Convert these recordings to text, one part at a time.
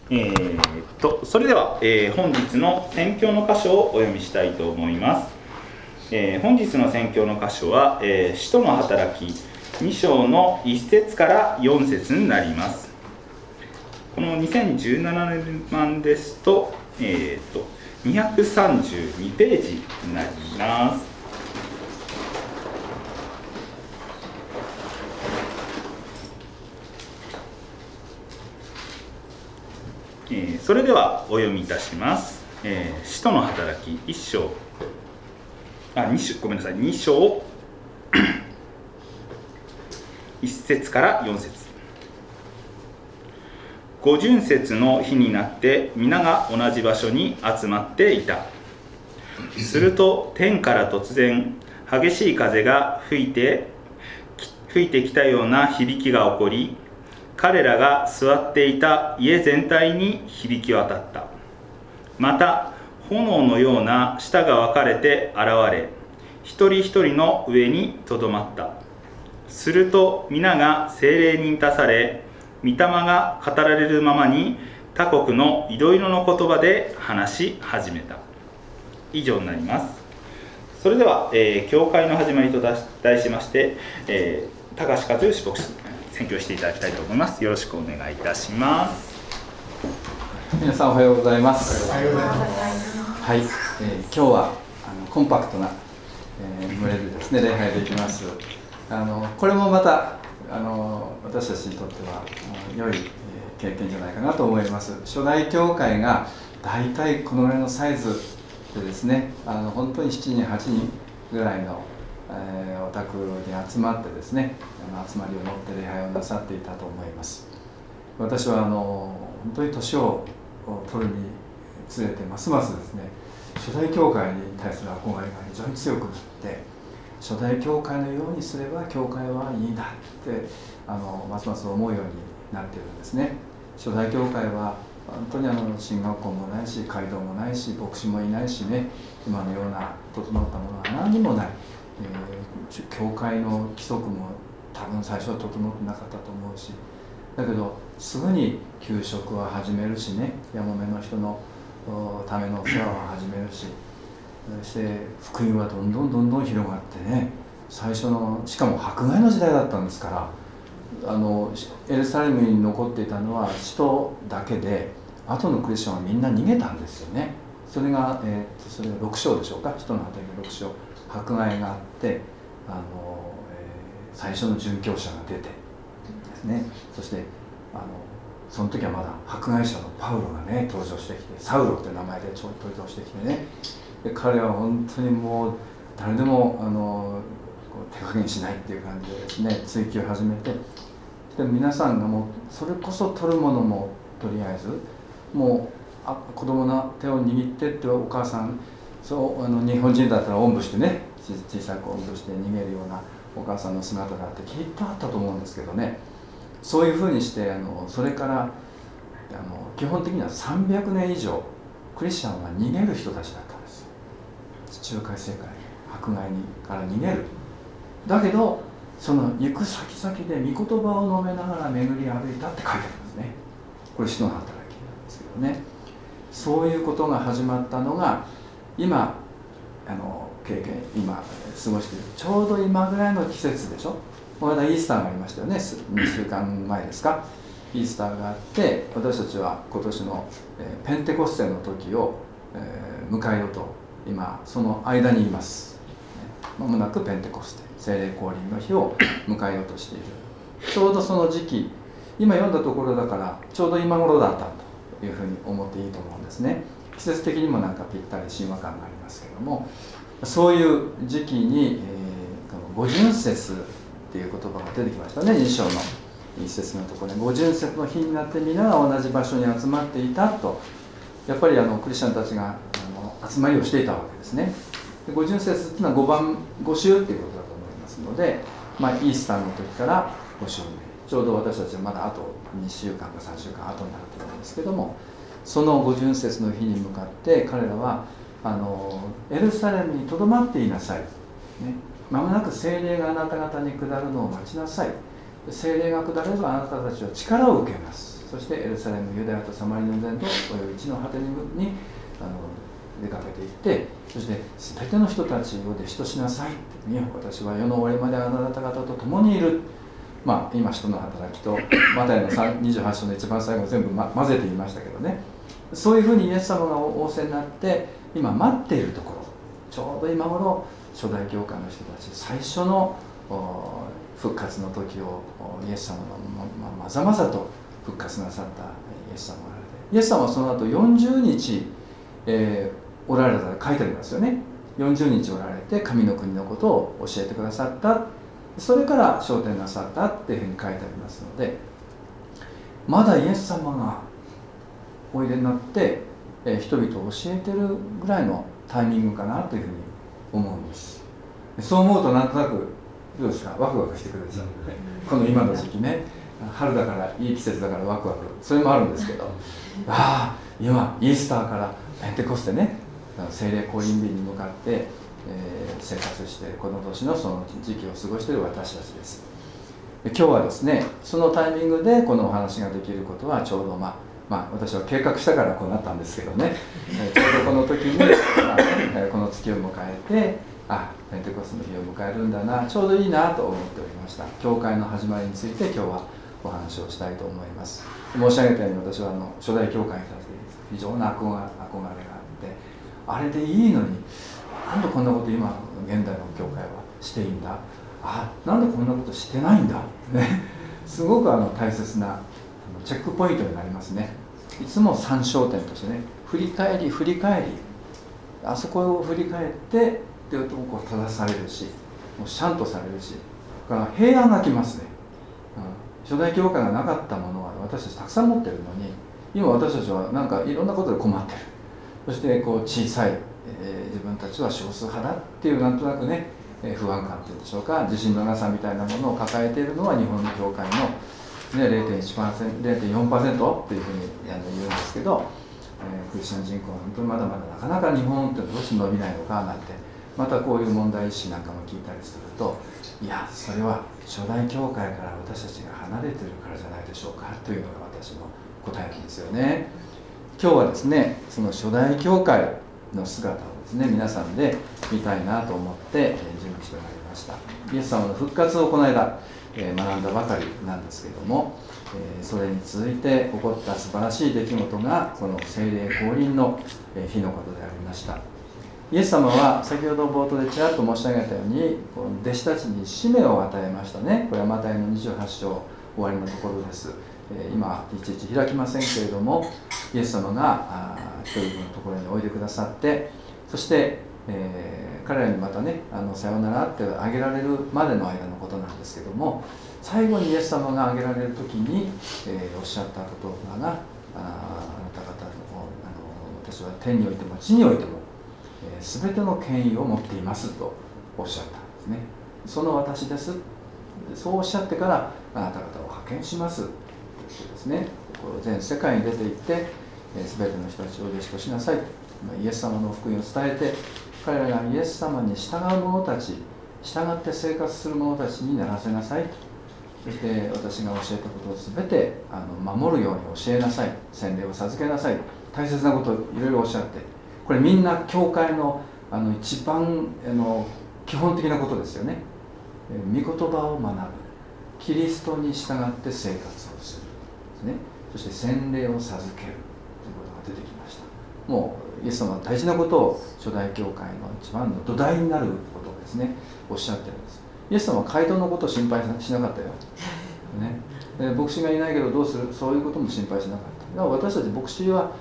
それでは、本日の宣教の箇所をお読みしたいと思います。本日の宣教の箇所は、使徒の働き2章の1節から4節になります。この2017年版ですと、232ページになります。それではお読みいたします。使徒の働き2章1節から4節。五旬節の日になって皆が同じ場所に集まっていた。すると天から突然激しい風が吹いてきたような響きが起こり、彼らが座っていた家全体に響き渡った。また炎のような舌が分かれて現れ、一人一人の上にとどまった。すると皆が聖霊に満たされ、御霊が語られるままに他国のいろいろの言葉で話し始めた。以上になります。それでは、教会の始まりと題しまして、高橋和義牧師宣教していただきたいと思います。よろしくお願いいたします。 皆さんおはようございます。 おはようございます。 はい、今日はコンパクトな、群れでですね礼拝できます。これもまた私たちにとっては良い経験じゃないかなと思います。初代教会がだいたいこのぐらいのサイズでですね、本当に7人8人ぐらいのお宅に集まってですね、集まりを持って礼拝をなさっていたと思います。私は本当に年を取るにつれてますますですね、初代教会に対する憧れが非常に強くなって、初代教会のようにすれば教会はいいんだってますます思うようになっているんですね。初代教会は本当に進学校もないし街道もないし牧師もいないしね、今のような整ったものは何もない。教会の規則も多分最初は整ってなかったと思うし、だけどすぐに給食は始めるしね、やもめの人のためのお世話は始めるし、そして福音はどんどん広がってね、最初のしかも迫害の時代だったんですから、エルサレムに残っていたのは使徒だけで、後のクリスチャンはみんな逃げたんですよね。それが6章でしょうか、使徒の働き6章、迫害があって最初の殉教者が出てですね、そしてその時はまだ迫害者のパウロがね登場してきて、サウロという名前で登場してきてね、で彼は本当にもう誰でも手加減しないっていう感じでですね追求を始めて、で皆さんがもうそれこそ取るものもとりあえずもう子供の手を握ってってお母さん、そう日本人だったらおんぶしてね、小さくおんぶして逃げるようなお母さんの姿があってきっとあったと思うんですけどね、そういうふうにしてそれから基本的には300年以上クリスチャンは逃げる人たちだったんですよ。地中海世界迫害から逃げる。だけどその行く先々で御言葉を述べながら巡り歩いたって書いてあるんですね。これ使徒の働きなんですけどね、そういうことが始まったのが今今過ごしているちょうど今ぐらいの季節でしょ。この間イースターがありましたよね。2週間前ですか、イースターがあって、私たちは今年のペンテコステの時を迎えようと今その間にいます。まもなくペンテコステ、聖霊降臨の日を迎えようとしている。ちょうどその時期、今読んだところだからちょうど今頃だったというふうに思っていいと思うんですね。季節的にもなんかぴったり親和感がありますけども、そういう時期に、この五旬節っていう言葉が出てきましたね。2章の一節のところで、五旬節の日になって皆が同じ場所に集まっていたと、やっぱりクリスチャンたちが集まりをしていたわけですね。で五旬節っていうのは5週っていうことだと思いますので、イースターの時から5週目、ちょうど私たちはまだあと2週間か3週間後になると思うんですけども、その五旬節の日に向かって彼らはエルサレムにとどまっていなさい、ね、間もなく聖霊があなた方に下るのを待ちなさい、聖霊が下ればあなたたちは力を受けます。 そしてエルサレム、ユダヤとサマリの全土および地の果てに出かけていって、そして全ての人たちを弟子としなさいって、私は世の終わりまであなた方と共にいる。今使徒の働きとマタイの28章の一番最後全部、混ぜて言いましたけどね、そういうふうにイエス様が仰せになって今待っているところ、ちょうど今頃初代教会の人たち最初の復活の時をイエス様のまざまざと復活なさったイエス様がおられて、イエス様はその後40日、おられたと書いてありますよね。40日おられて神の国のことを教えてくださった、それから昇天なさったっていうふうに書いてありますので、まだイエス様がおいでになって、人々を教えてるぐらいのタイミングかなというふうに思うんです。そう思うとなんとなくどうですか、ワクワクしてくるでしょこの今の時期ね、春だからいい季節だからワクワク、それもあるんですけど、今イースターからペンテコステね、聖霊降臨日に向かって生活してこの年のその時期を過ごしている私たちです。今日はですね、そのタイミングでこのお話ができることはちょうど私は計画したからこうなったんですけどね、ちょうどこの時に、この月を迎えてペンテコステの日を迎えるんだな、ちょうどいいなと思っておりました。教会の始まりについて今日はお話をしたいと思います。申し上げたように私は初代教会に立って非常な憧れがあって、あれでいいのになんでこんなこと今現代の教会はしていいんだ、なんでこんなことしてないんだね、すごく大切なチェックポイントになりますね。いつも参照点としてね、振り返りあそこを振り返ってっていうとこう正されるし、もうシャンとされるし、だから平安が来ますね。初代教会がなかったものは私たちたくさん持ってるのに、今私たちはなんかいろんなことで困ってる。そしてこう小さい、自分たちは少数派だっていうなんとなくね、不安感っていうんでしょうか、自信のなさみたいなものを抱えているのは日本の教会の、0.4% っていうふうに言うんですけど、クリスチャン人口は本当にまだまだなかなか日本ってどうして伸びないのかなんて、またこういう問題意識なんかも聞いたりすると、いやそれは初代教会から私たちが離れてるからじゃないでしょうかというのが私の答えなんですよね。今日はですね、その初代教会の姿をですね、皆さんで見たいなと思って準備してまいりました。イエス様の復活をこの間学んだばかりなんですけれども、それに続いて起こった素晴らしい出来事がこの聖霊降臨の日のことでありました。イエス様は先ほど冒頭でちらっと申し上げたように、弟子たちに使命を与えましたね。これはマタイの28章終わりのところです。今いちいち開きませんけれども、イエス様が人々のところにおいでくださって、そして、彼らにまたねさようならってあげられるまでの間のことなんですけども、最後にイエス様があげられる時に、おっしゃった言葉が、あなた方の私は天においても地においても、全ての権威を持っていますとおっしゃったんですね。その私です、そうおっしゃってからあなた方を派遣しますということですね。全世界に出て行って、全ての人たちを弟子としなさい、イエス様の福音を伝えて、彼らがイエス様に従う者たち、従って生活する者たちにならせなさいと。そして私が教えたことを全て守るように教えなさい、洗礼を授けなさい、大切なことをいろいろおっしゃって、これみんな教会の一番基本的なことですよね。御言葉を学ぶ、キリストに従って生活をするですね。そして洗礼を授けるということが出てきました。もうイエス様は大事なことを初代教会の一番の土台になることをですねおっしゃってるんです。イエス様は街道のことを心配しなかったよ、ね、牧師がいないけどどうする、そういうことも心配しなかった。だから私たち牧師は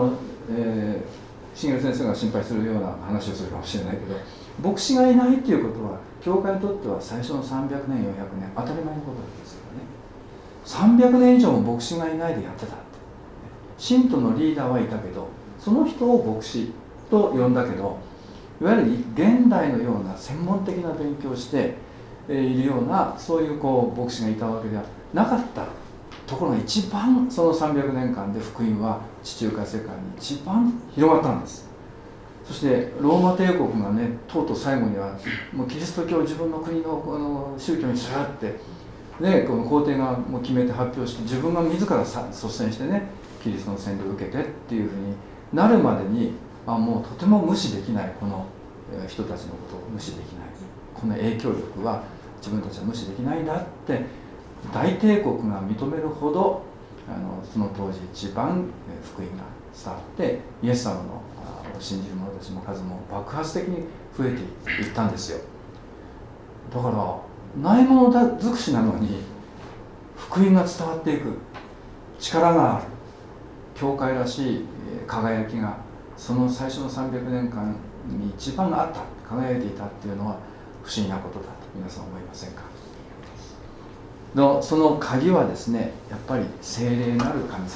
茂先生が心配するような話をするかもしれないけど、牧師がいないっていうことは教会にとっては最初の300年400年当たり前のことですよね。300年以上も牧師がいないでやってたって、信徒のリーダーはいたけどその人を牧師と呼んだけど、いわゆる現代のような専門的な勉強をしているようなそういう牧師がいたわけではなかったところが、一番その300年間で福音は地中海世界に一番広がったんです。そしてローマ帝国がね、とうとう最後にはもうキリスト教を自分の国の宗教にするってでこの皇帝がもう決めて発表して、自分が自ら率先してねキリストの洗礼を受けてっていうふうになるまでに、もうとても無視できない、この人たちのことを無視できない、この影響力は自分たちは無視できないんだって大帝国が認めるほどその当時一番福音が伝わって、イエス様の信じる者たちの数も爆発的に増えていったんですよ。だからないもの尽くしなのに福音が伝わっていく力がある教会らしい輝きがその最初の300年間に一番あった、輝いていたっていうのは不思議なことだと皆さん思いませんか。その鍵はですね、やっぱり聖霊なる神様だと思います。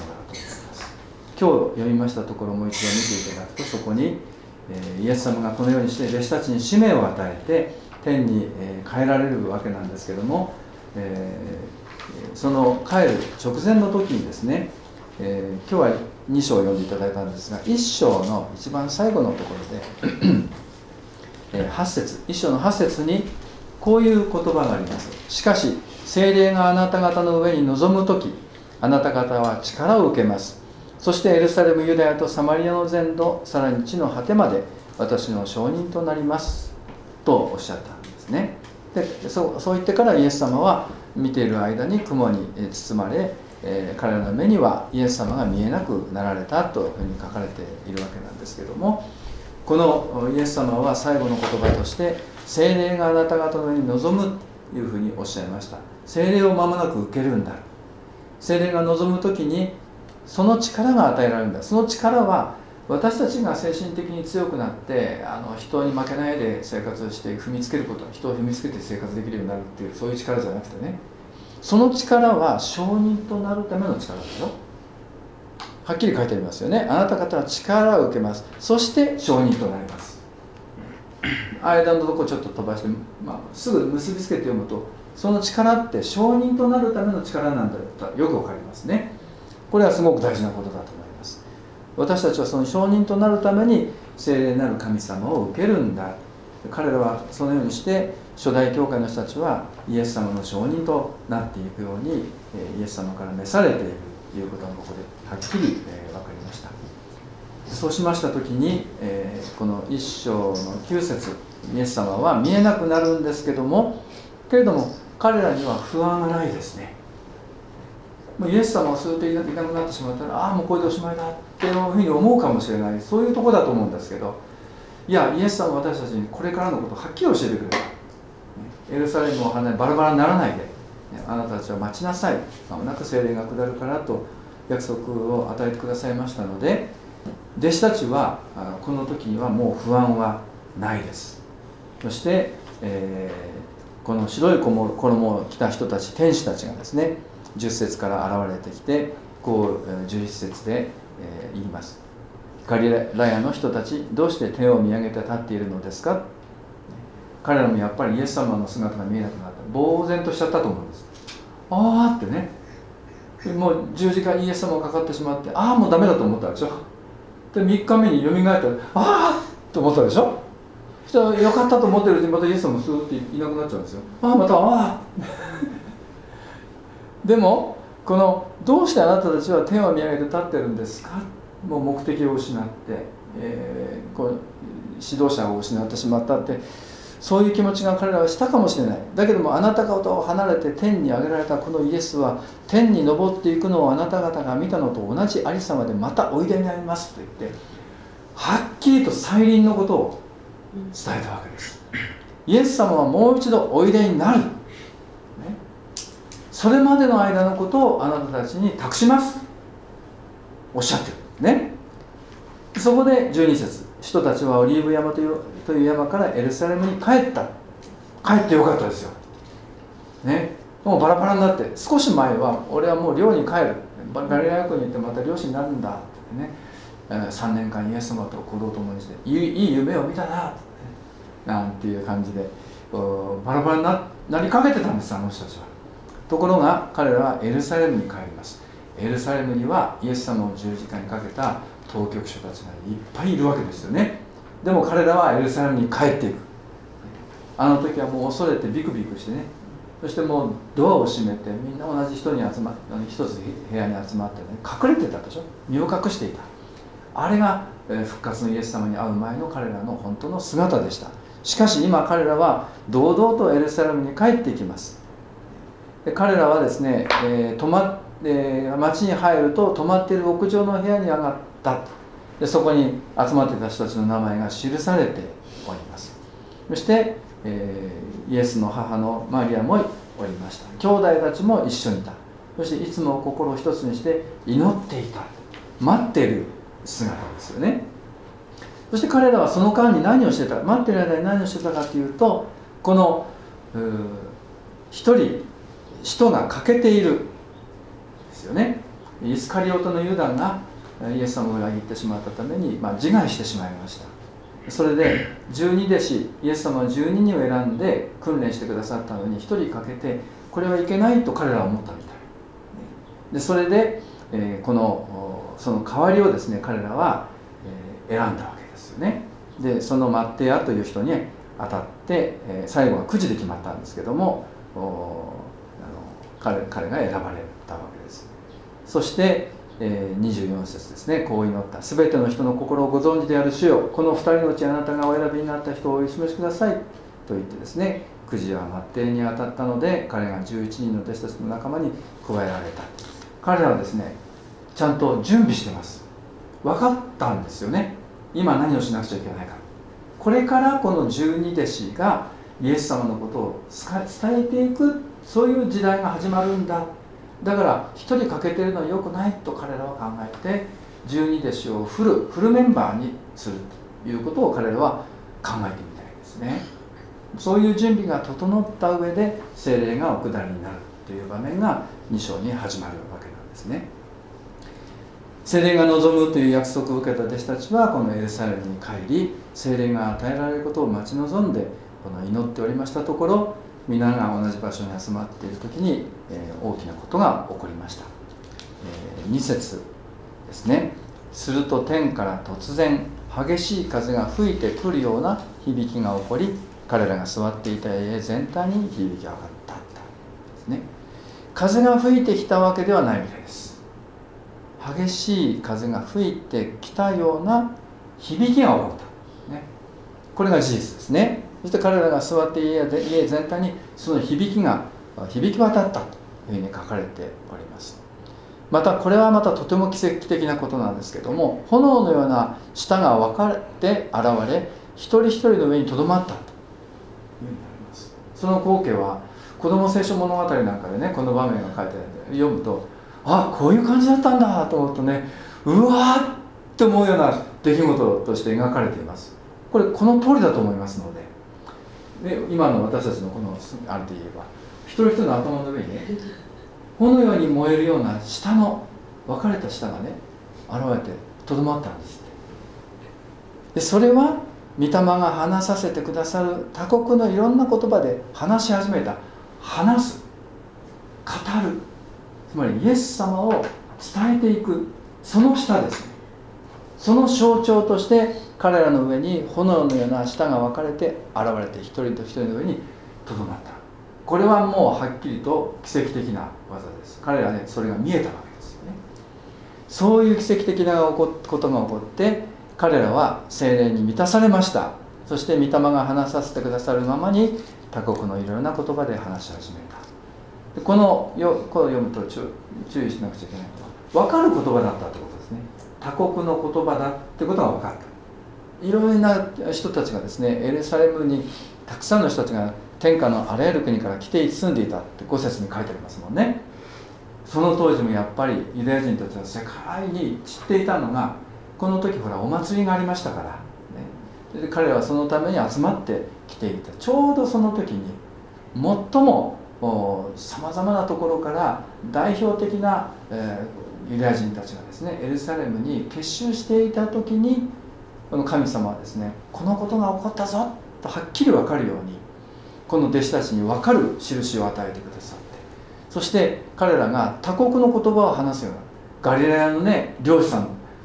今日読みましたところをもう一度見ていただくと、そこにイエス様がこのようにして弟子たちに使命を与えて天に帰られるわけなんですけども、その帰る直前の時にですね、今日は2章を読んでいただいたんですが、1章の一番最後のところで8節、1章の8節にこういう言葉があります。しかし聖霊があなた方の上に臨む時、あなた方は力を受けます。そしてエルサレム、ユダヤとサマリアの全土、さらに地の果てまで私の証人となりますとおっしゃったんですね。でそう言ってからイエス様は見ている間に雲に包まれ、彼らの目にはイエス様が見えなくなられたというふうに書かれているわけなんですけども、このイエス様は最後の言葉として聖霊があなた方の上に臨むというふうにおっしゃいました。聖霊を間もなく受けるんだ。聖霊が臨む時にその力が与えられるんだ。その力は私たちが精神的に強くなって人に負けないで生活して踏みつけること、人を踏みつけて生活できるようになるっていうそういう力じゃなくてね、その力は証人となるための力ですよ。はっきり書いてありますよね。あなた方は力を受けます。そして証人となります。間のとこちょっと飛ばして、すぐ結びつけて読むと、その力って証人となるための力なんだとよくわかりますね。これはすごく大事なことだと思います。私たちはその証人となるために聖霊なる神様を受けるんだ。彼らはそのようにして初代教会の人たちはイエス様の証人となっていくようにイエス様から召されているということがここではっきり分かりました。そうしました時にこの1章の9節、イエス様は見えなくなるんですけれども彼らには不安がないですね。もうイエス様をするといなくなってしまったら、もうこれでおしまいだっていうふうに思うかもしれない、そういうところだと思うんですけど、いやイエス様は私たちにこれからのことをはっきり教えてくれる。エルサレムを離れバラバラにならないで、あなたたちは待ちなさい、まもなく聖霊が下るからと約束を与えてくださいましたので、弟子たちはこの時にはもう不安はないです。そして、この白い衣を着た人たち、天使たちがですね、10節から現れてきてこう11節で、言います。ガリラヤの人たち、どうして手を見上げて立っているのですか。彼らもやっぱりイエス様の姿が見えなくなった、呆然としちゃったと思うんです。ってね、もう十字架にイエス様がかかってしまって、もうダメだと思ったでしょ。で3日目によみがえったらと思ったでしょ。そしたらよかったと思ってるうちにまたイエス様がスーッていなくなっちゃうんですよ。またでもこのどうしてあなたたちは手を見上げて立ってるんですか。もう目的を失って、こう指導者を失ってしまったって、そういう気持ちが彼らはしたかもしれない。だけどもあなた方を離れて天に上げられたこのイエスは、天に昇っていくのをあなた方が見たのと同じありさまでまたおいでになりますと言って、はっきりと再臨のことを伝えたわけです。イエス様はもう一度おいでになる、それまでの間のことをあなたたちに託しますおっしゃってるね。そこで12節、人たちはオリーブ山という山からエルサレムに帰った。帰ってよかったですよ、もうバラバラになって、少し前は俺はもう寮に帰る、ガリラヤ湖に行ってまた漁師になるんだってね、3年間イエス様と行動を共にしていい夢を見たなって、なんていう感じでバラバラに なりかけてたんです、あの人たちは。ところが彼らはエルサレムに帰ります。エルサレムにはイエス様を十字架にかけた当局者たちがいっぱいいるわけですよね。でも彼らはエルサレムに帰っていく。あの時はもう恐れてビクビクしてね、 そしてもうドアを閉めてみんな同じ人に集まって一つ部屋に集まってね、隠れてたでしょ。身を隠していた。あれが復活のイエス様に会う前の彼らの本当の姿でした。しかし今彼らは堂々とエルサレムに帰っていきます。で彼らはですね、町に入ると泊まっている屋上の部屋に上がった。でそこに集まっていた人たちの名前が記されております。そして、イエスの母のマリアもおりました。兄弟たちも一緒にいた。そしていつも心を一つにして祈っていた、待っている姿ですよね。そして彼らはその間に何をしてたか、待っている間に何をしてたかというと、この一人使徒が欠けているですよね。イスカリオトのユダがイエス様を裏切ってしまったために、自害してしまいました。それで12弟子、イエス様は12人を選んで訓練してくださったのに、1人欠けてこれはいけないと彼らは思ったみたいで、それで、その代わりをですね、彼らは選んだわけですよね。でそのマッテアという人に当たって、最後はくじで決まったんですけども、彼が選ばれたわけです。そして24節ですね、こう祈った。すべての人の心をご存知である主よ、この2人のうちあなたがお選びになった人をお示しくださいと言ってですね、くじはマッテに当たったので、彼が11人の弟子たちの仲間に加えられた。彼らはですね、ちゃんと準備してます。分かったんですよね、今何をしなくちゃいけないか。これからこの12弟子がイエス様のことを伝えていく、そういう時代が始まるんだ。だから一人欠けてるのは良くないと彼らは考えて、12弟子をフルメンバーにするということを彼らは考えてみたいですね。そういう準備が整った上で聖霊がお下りになるという場面が2章に始まるわけなんですね。聖霊が望むという約束を受けた弟子たちはこのエルサレムに帰り、聖霊が与えられることを待ち望んで祈っておりましたところ、皆が同じ場所に集まっている時に大きなことが起こりました。2節ですね。すると天から突然激しい風が吹いてくるような響きが起こり、彼らが座っていた家全体に響き上がったですね。風が吹いてきたわけではないみたいです。激しい風が吹いてきたような響きが起こった、ね、これが事実ですね。そして彼らが座っている家全体にその響きが響き渡ったというふうに書かれております。またこれはまたとても奇跡的なことなんですけども、炎のような舌が分かれて現れ、一人一人の上にとどまったというふうになります。その光景は子ども聖書物語なんかでね、この場面が書いてあるので読むと、あ、こういう感じだったんだと思うとね、うわーって思うような出来事として描かれています。これこの通りだと思いますので、今の私たちのこのあれで言えば、一人一人の頭の上にね、炎のように燃えるような舌の分かれた舌がね現れてとどまったんです。でそれは御霊が話させてくださる他国のいろんな言葉で話し始めた。話す、語る、つまりイエス様を伝えていく、その舌ですね。その象徴として彼らの上に炎のような舌が分かれて現れて、一人と一人の上にとどまった。これはもうはっきりと奇跡的な技です。彼らね、それが見えたわけですよね。そういう奇跡的なことが起こって、彼らは聖霊に満たされました。そして御霊が話させてくださるままに他国のいろいろな言葉で話し始めた。でこれを読むと注意しなくちゃいけないのは、分かる言葉だったということですね。他国の言葉だってことが分かった。いろいろな人たちがですね、エルサレムにたくさんの人たちが天下のあらゆる国から来て住んでいたって5節に書いてありますもんね。その当時もやっぱりユダヤ人たちは世界に散っていたのが、この時ほらお祭りがありましたから、ね、で彼らはそのために集まってきていた。ちょうどその時に最もさまざまなところから代表的な、ユダヤ人たちがですねエルサレムに結集していた時に、この神様はですね、このことが起こったぞとはっきり分かるように、この弟子たちに分かる印を与えてくださって、そして彼らが他国の言葉を話すような、ガリラヤのね漁師さん、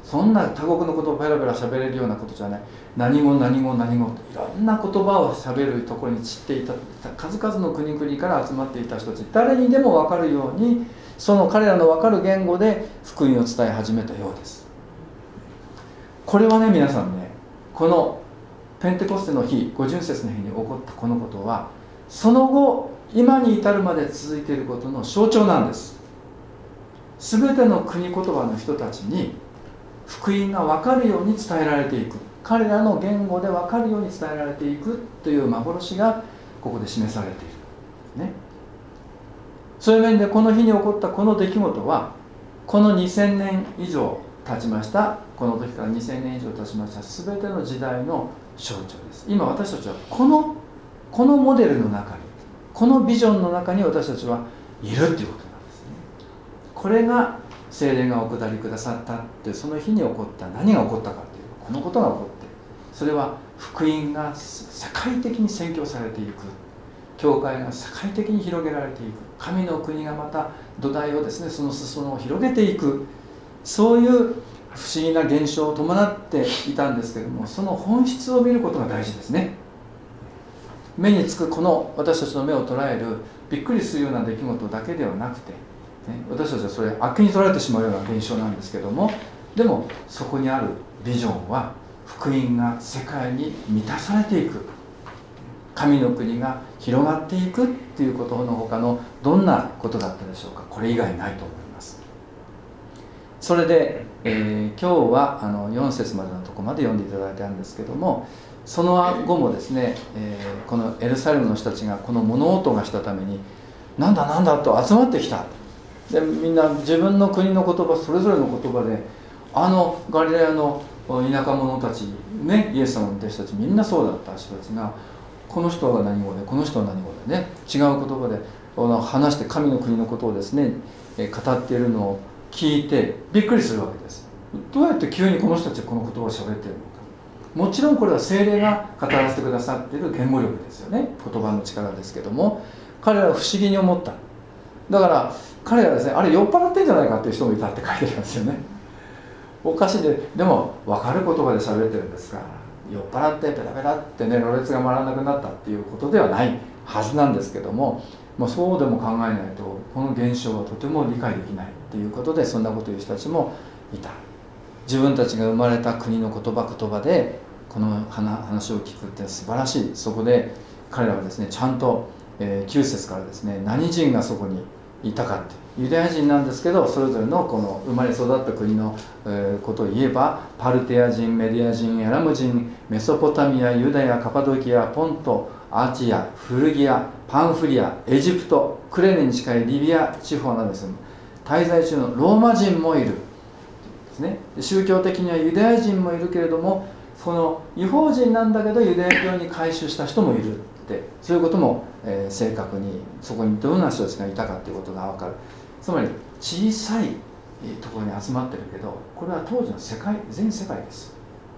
そんな他国の言葉をペラペラ喋れるようなことじゃない。何語何語何語といろんな言葉を喋るところに散っていた数々の国々から集まっていた人たち、誰にでも分かるようにその彼らの分かる言語で福音を伝え始めたようです。これはね、皆さんね、このペンテコステの日、五旬節の日に起こったこのことは、その後今に至るまで続いていることの象徴なんです。すべての国言葉の人たちに福音が分かるように伝えられていく、彼らの言語で分かるように伝えられていくという幻がここで示されている、ね、そういう面でこの日に起こったこの出来事は、この2000年以上経ちました、この時から2000年以上経ちました全ての時代の象徴です。今私たちはこのモデルの中に、このビジョンの中に私たちはいるっていうことなんですね。これが聖霊がお下りくださったってその日に起こった何が起こったかっていうこのことが起こって、それは福音が世界的に宣教されていく、教会が世界的に広げられていく、神の国がまた土台をですね、その裾野を広げていく、そういう不思議な現象を伴っていたんですけれども、その本質を見ることが大事ですね。目につくこの私たちの目を捉えるびっくりするような出来事だけではなくて、私たちはそれ悪に取られてしまうような現象なんですけども、でもそこにあるビジョンは福音が世界に満たされていく、神の国が広がっていくっていうことの他のどんなことだったでしょうか。これ以外ないと思います。それで、今日は4節までのところまで読んでいただいたんですけども、その後もですね、このエルサレムの人たちがこの物音がしたためになんだなんだと集まってきた。でみんな自分の国の言葉、それぞれの言葉で、ガリラヤの田舎者たちね、イエス様の弟子たちみんなそうだった人たちが、この人は何語でこの人は何語でね、違う言葉で話して神の国のことをですね語っているのを聞いてびっくりするわけです。どうやって急にこの人たちこの言葉を喋っているのか。もちろんこれは聖霊が語らせてくださっている言語力ですよね、言葉の力ですけども、彼らは不思議に思った。だから彼らはですね、あれ酔っ払ってんじゃないかっていう人もいたって書いてありますよね。おかしいでも分かる言葉で喋ってるんですから、酔っ払ってペラペラってね、ろれつが回らなくなったっていうことではないはずなんですけども、そうでも考えないとこの現象はとても理解できないっていうことで、そんなことを言う人たちもいた。自分たちが生まれた国の言葉でこの話を聞くって素晴らしい。そこで彼らはですね、ちゃんと9節からですね、何人がそこにいたかって、ユダヤ人なんですけど、それぞれのこの生まれ育った国のことを言えば、パルテア人、メディア人、エラム人、メソポタミア、ユダヤ、カパドキア、ポント、アジア、フルギア、パンフリア、エジプト、クレネに近いリビア地方などですね、滞在中のローマ人もいるですね。宗教的にはユダヤ人もいるけれども、その違法人なんだけどユダヤ教に改宗した人もいるって、そういうことも、正確にそこにどんな人たちがいたかということが分かる。つまり小さいところに集まってるけど、これは当時の全世界です。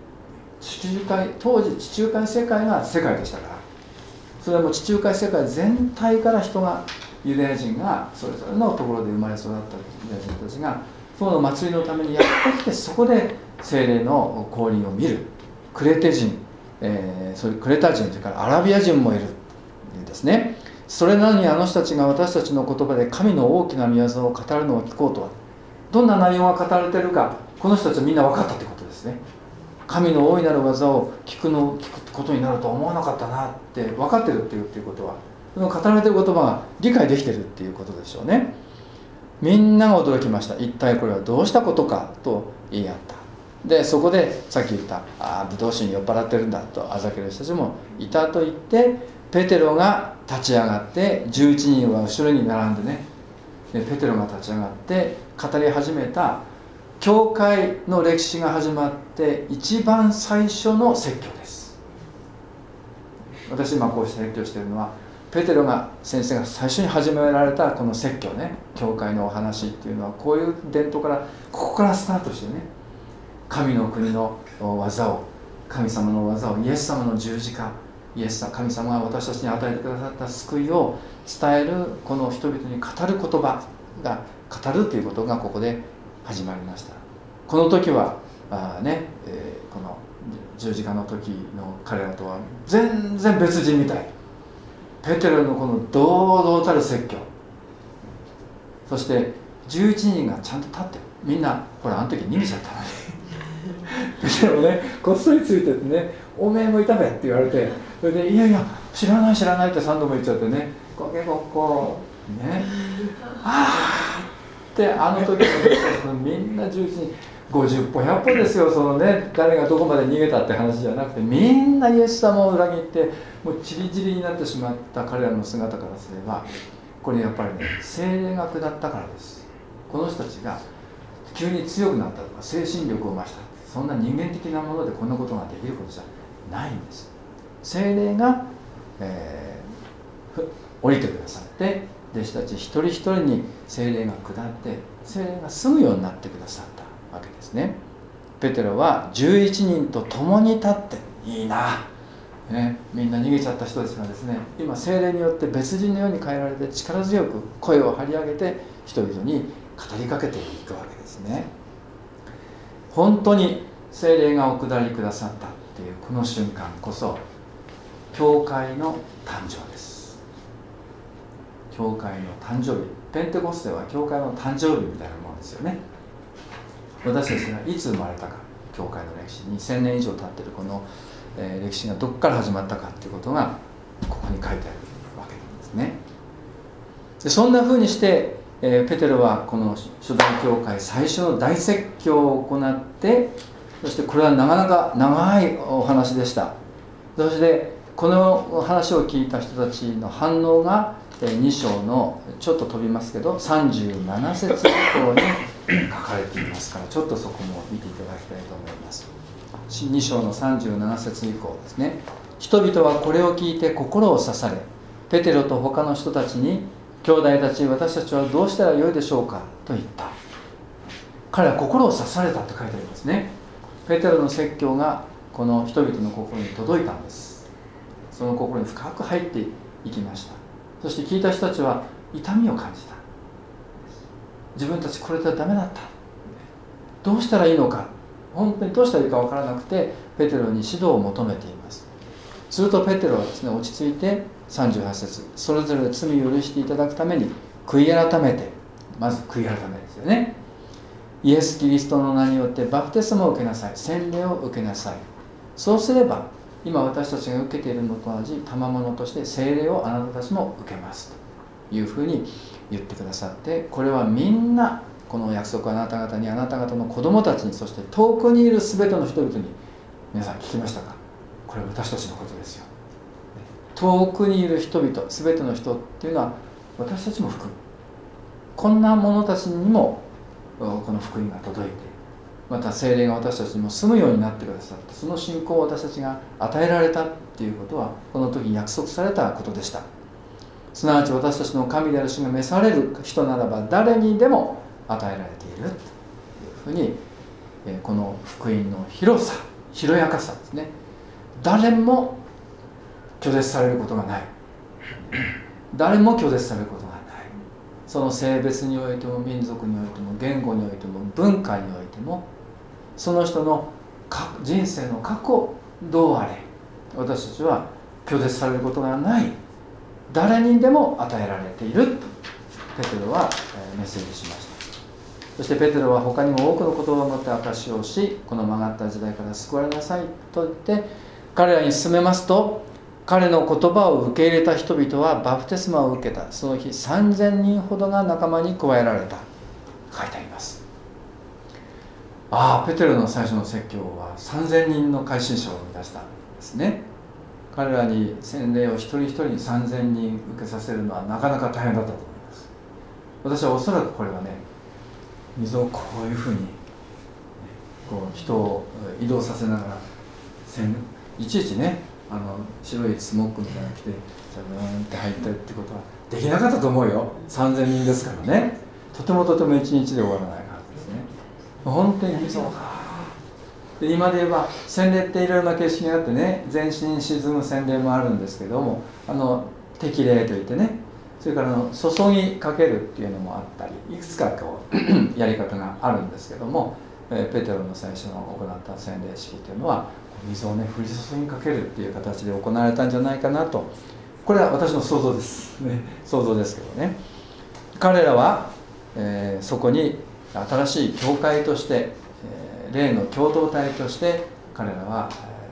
当時地中海世界が世界でしたから、それはもう地中海世界全体からユダヤ人がそれぞれのところで生まれ育ったユダヤ人たちがその祭りのためにやってきて、そこで聖霊の降臨を見る。クレテ人、そういうクレタ人、それからアラビア人もいるんですね。それなのにあの人たちが私たちの言葉で神の大きな御業を語るのを聞こうとは、どんな内容が語られているか、この人たちはみんな分かったということですね。神の大いなる技を聞くことになるとは思わなかったなって分かってるっていうことは、その語られている言葉が理解できているっていうことでしょうね。みんなが驚きました。一体これはどうしたことかと言い合った。でそこでさっき言ったブドウ酒に酔っ払ってるんだとあざける人たちもいたと言って、ペテロが立ち上がって11人は後ろに並んでね、でペテロが立ち上がって語り始めた教会の歴史が始まって一番最初の説教です。私今こうして説教しているのは、ペテロが先生が最初に始められたこの説教ね、教会のお話っていうのはこういう伝統からここからスタートしてね、神の国の技を、神様の技を、イエス様の十字架、神様が私たちに与えてくださった救いを伝えるこの人々に語る言葉が語るということがここで始まりました。この時はこの十字架の時の彼らとは全然別人みたい。ペテロのこの堂々たる説教、そして11人がちゃんと立ってる。みんなほらあの時逃げちゃったのにペテロもねこっそりついててね、おめえもいたべって言われて、それでいやいや知らない知らないって3度も言っちゃってね、こけここね、あーってあの時のみんな11人50歩100歩ですよ。そのね、誰がどこまで逃げたって話じゃなくて、みんなイエス様を裏切ってもうチリチリになってしまった彼らの姿からすれば、これやっぱりね、聖霊が下ったからです。この人たちが急に強くなったとか精神力を増した、そんな人間的なものでこんなことができることじゃないんです。聖霊が、降りてくださって、弟子たち一人一人に聖霊が下って、聖霊が住むようになってくださったわけですね。ペテロは11人と共に立って、いいな、ね、みんな逃げちゃった人ですがですね、今聖霊によって別人のように変えられて、力強く声を張り上げて人々に語りかけていくわけですね。本当に聖霊がお下りくださったっていうこの瞬間こそ教会の誕生です。教会の誕生日、ペンテコステは教会の誕生日みたいなものですよね。私たちがいつ生まれたか、教会の歴史2000年以上経っているこの、歴史がどこから始まったかということがここに書いてあるわけなんですね。でそんな風にして、ペテロはこの初代教会最初の大説教を行って、そしてこれはなかなか長いお話でした。そしてこの話を聞いた人たちの反応が2章のちょっと飛びますけど37節以降に書かれていますから、ちょっとそこも見ていただきたいと思います。2章の37節以降ですね。人々はこれを聞いて心を刺され、ペテロと他の人たちに、兄弟たち、私たちはどうしたらよいでしょうかと言った。彼は心を刺されたって書いてありますね。ペテロの説教がこの人々の心に届いたんです。その心に深く入っていきました。そして聞いた人たちは痛みを感じた。自分たちこれではダメだった、どうしたらいいのか、本当にどうしたらいいか分からなくてペテロに指導を求めています。するとペテロはですね、落ち着いて38節、それぞれ罪を許していただくために悔い改めて、まず悔い改めですよね。イエス・キリストの名によってバプテスマを受けなさい、洗礼を受けなさい。そうすれば今私たちが受けているのと同じ賜物として聖霊をあなたたちも受けますというふうに言ってくださって、これはみんなこの約束をあなた方に、あなた方の子供たちに、そして遠くにいる全ての人々に、皆さん聞きましたか？これは私たちのことですよ。遠くにいる人々、全ての人っていうのは私たちも含む。こんな者たちにもこの福音が届いて、また聖霊が私たちにも住むようになってくださって、その信仰を私たちが与えられたっていうことはこの時に約束されたことでした。すなわち私たちの神である主が召される人ならば誰にでも与えられているというふうに、この福音の広さ、広やかさですね。誰も拒絶されることがない、誰も拒絶されることがない。その性別においても、民族においても、言語においても、文化においても、その人の人生の過去どうあれ、私たちは拒絶されることがない、誰にでも与えられているとペテロはメッセージしました。そしてペテロは他にも多くの言葉を持って証しをし、この曲がった時代から救われなさいと言って彼らに進めますと、彼の言葉を受け入れた人々はバプテスマを受けた。その日3000人ほどが仲間に加えられた、書いてあります。ペテロの最初の説教は3000人の改心者を生み出したんですね。彼らに洗礼を一人一人に3000人受けさせるのはなかなか大変だったと思います。私はおそらくこれはね、水をこういうふうにこう人を移動させながらいちいちね、白いスモックみたいなの着てザブーンって入ったってことはできなかったと思うよ。3000人ですからね。とてもとても1日で終わらないはずですね。本当に水をで、今で言えば洗礼っていろいろな形式があってね、全身沈む洗礼もあるんですけども、適礼といってね、それから注ぎかけるっていうのもあったり、いくつかこうやり方があるんですけども、 ペテロの最初の行った洗礼式というのは水をね降り注ぎかけるっていう形で行われたんじゃないかなと。これは私の想像です、ね、想像ですけどね。彼らは、そこに新しい教会として、霊の共同体として彼らは、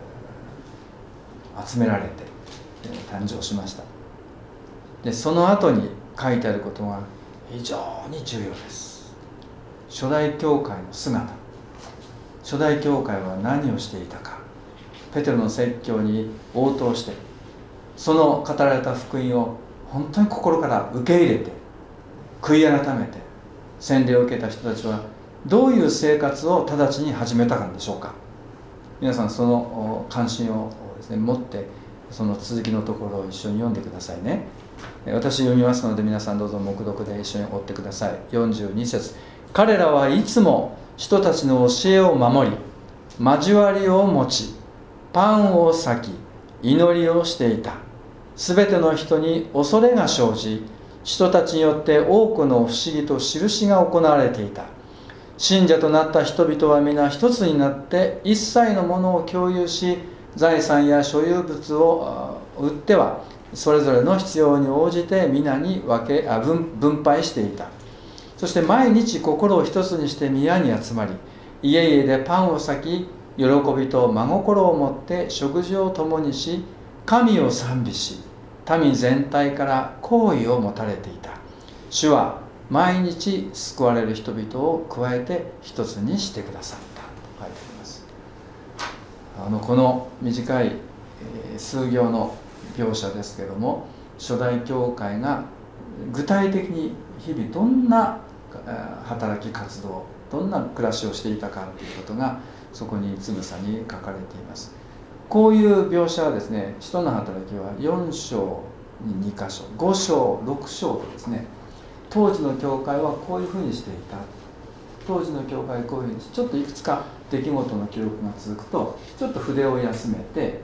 集められて、誕生しました。でその後に書いてあることが非常に重要です。初代教会の姿、初代教会は何をしていたか、ペテロの説教に応答して、その語られた福音を本当に心から受け入れて悔い改めて洗礼を受けた人たちはどういう生活を直ちに始めたかでしょうか。皆さんその関心をですね持って、その続きのところを一緒に読んでくださいね。私読みますので皆さんどうぞ黙読で一緒に追ってください。42節、彼らはいつも人たちの教えを守り、交わりを持ち、パンを裂き、祈りをしていた。すべての人に恐れが生じ、人たちによって多くの不思議と印が行われていた。信者となった人々は皆一つになって一切のものを共有し、財産や所有物を売ってはそれぞれの必要に応じて皆に分配していた。そして毎日心を一つにして宮に集まり、家々でパンを裂き、喜びと真心を持って食事を共にし、神を賛美し、民全体から好意を持たれていた。主は毎日救われる人々を加えて一つにしてくださったと書いてあります。この短い数行の描写ですけれども、初代教会が具体的に日々どんな働き活動、どんな暮らしをしていたかということがそこにつぶさに書かれています。こういう描写はですね、使徒の働きは4章に2箇所、5章6章とですね、当時の教会はこういうふうにしていた、当時の教会はこういうふうに、ちょっといくつか出来事の記録が続くとちょっと筆を休めて、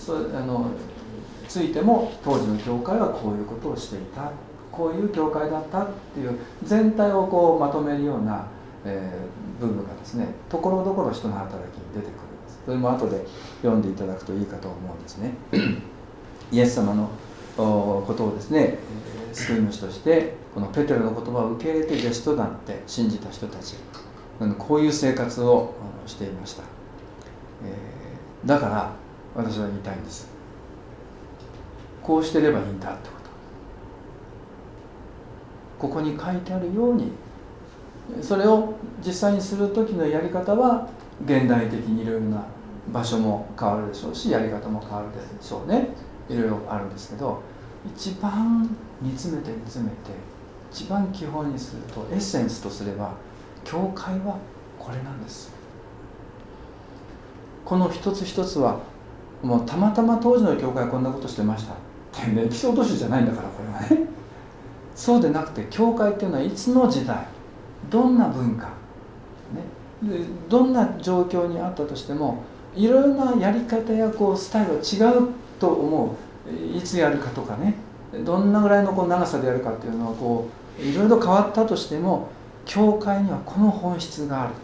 ついても当時の教会はこういうことをしていた、こういう教会だったっていう全体をこうまとめるような、部分がですね、ところどころ使徒の働きに出てくるんです。それも後で読んでいただくといいかと思うんですね。イエス様のことをですね、救い主としてこのペテロの言葉を受け入れて弟子となって信じた人たち、こういう生活をしていました。だから私は言いたいんです。こうしてればいいんだってこと、ここに書いてあるように、それを実際にする時のやり方は現代的にいろいろな場所も変わるでしょうし、やり方も変わるでしょうね。いろいろあるんですけど、一番煮詰めて一番基本にすると、エッセンスとすれば教会はこれなんです。この一つ一つはもうたまたま当時の教会はこんなことしてましたっていうエピソード集じゃないんだから、これはね。そうでなくて、教会っていうのはいつの時代、どんな文化、ね、どんな状況にあったとしても、いろいろなやり方やスタイルは違うと思う。いつやるかとかね、どんなぐらいの長さでやるかっていうのはいろいろ変わったとしても、教会にはこの本質がある。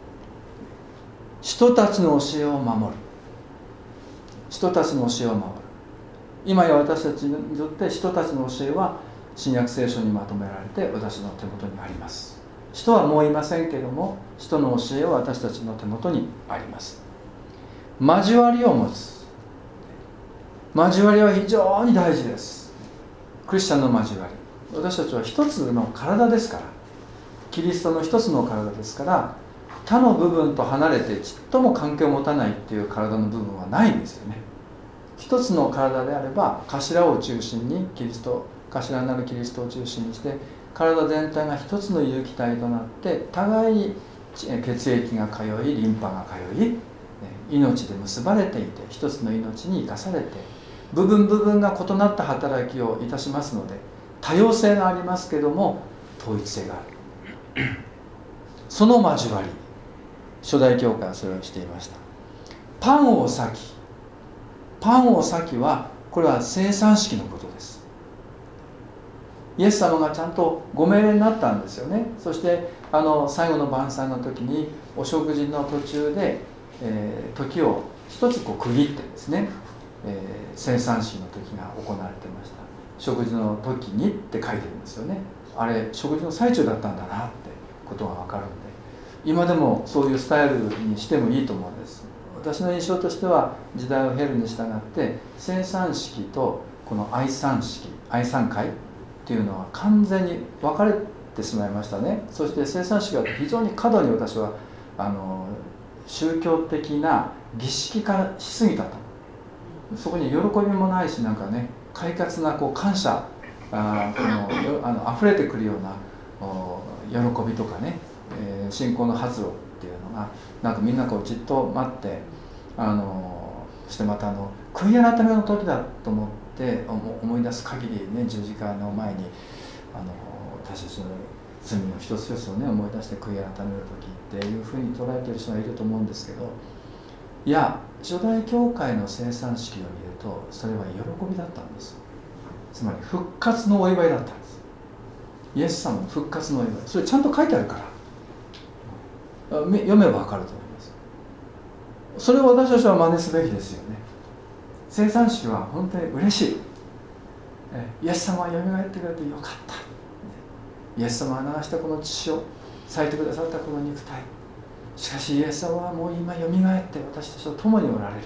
人たちの教えを守る。人たちの教えを守る。今や私たちにとって人たちの教えは新約聖書にまとめられて私の手元にあります。人はもういませんけれども、人の教えは私たちの手元にあります。交わりを持つ。交わりは非常に大事です。クリスチャンの交わり、私たちは一つの体ですから、キリストの一つの体ですから、他の部分と離れてちっとも関係を持たないっていう体の部分はないんですよね。一つの体であれば、頭を中心に頭なるキリストを中心にして、体全体が一つの有機体となって、互いに血液が通い、リンパが通い、命で結ばれていて、一つの命に生かされて、部分が異なった働きをいたしますので、多様性がありますけども統一性がある。その交わり、初代教会はそれをしていました。パンを裂きはこれは生産式のことです。 イエス様がちゃんとご命令になったんですよね。そして最後の晩餐の時にお食事の途中で、時を一つ区切ってですね、生産式の時が行われてました。食事の時にって書いてるんですよね。あれ食事の最中だったんだなってことが分かるんで、今でもそういうスタイルにしてもいいと思うんです。私の印象としては時代を経るに従って生産式とこの愛産式、愛産会っていうのは完全に分かれてしまいましたね。そして生産式は非常に過度に私は宗教的な儀式化しすぎたと。そこに喜びもないし、なんかね、快活な感謝溢れてくるような喜びとかね、信仰の発露っていうのがなんかみんなじっと待って、そしてまた悔い改めの時だと思って思い出す限りね、十字架の前に私たちの罪の一つ一つをね思い出して悔い改める時っていうふうに捉えている人がいると思うんですけど、いや初代教会の生産式を見るとそれは喜びだったんです。つまり復活のお祝いだったんです。イエス様の復活のお祝い、それちゃんと書いてあるから読めば分かると思います。それを私たちは真似すべきですよね。生産式は本当に嬉しい。イエス様はよみがえってくれてよかった。イエス様が流したこの血を裂いてくださったこの肉体、しかしイエス様はもう今よみがえって私たちと共におられる。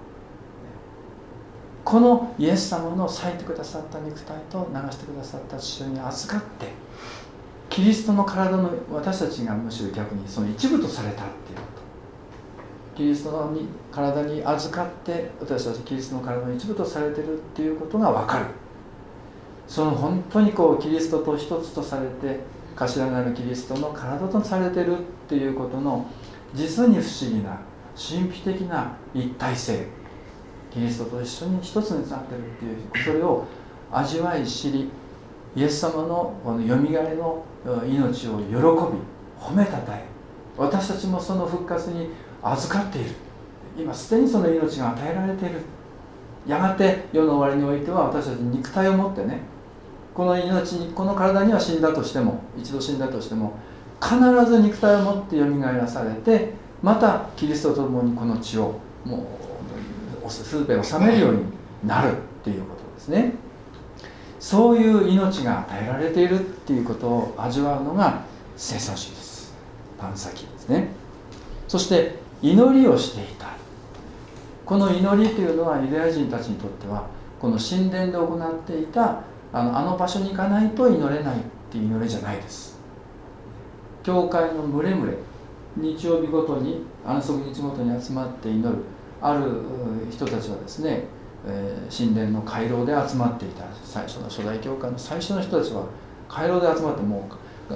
このイエス様の裂いてくださった肉体と流してくださった血に預かって、キリストの体の私たちがむしろ逆にその一部とされたっていうこと、キリストの体に預かって私たちキリストの体の一部とされてるっていうことが分かる。その本当にキリストと一つとされて、頭なるキリストの体とされてるっていうことの実に不思議な神秘的な一体性、キリストと一緒に一つになってるっていう、それを味わい知り、イエス様のこのよみがえりの命を喜び褒めたたえ、私たちもその復活に預かっている。今すでにその命が与えられている。やがて世の終わりにおいては私たち肉体を持ってね、この命に、この体には死んだとしても、一度死んだとしても必ず肉体を持ってよみがえらされて、またキリストと共にこの血をもうすべて治めるようになるっていうことですね。そういう命が与えられているっていうことを味わうのが生産式です。パン先ですね。そして祈りをしていた。この祈りというのはユダヤ人たちにとってはこの神殿で行っていたあの場所に行かないと祈れないっていう祈りじゃないです。教会の群れ群れ、日曜日ごとに安息日ごとに集まって祈るある人たちはですね、神殿の回廊で集まっていた。最初の初代教会の最初の人たちは回廊で集まって、もう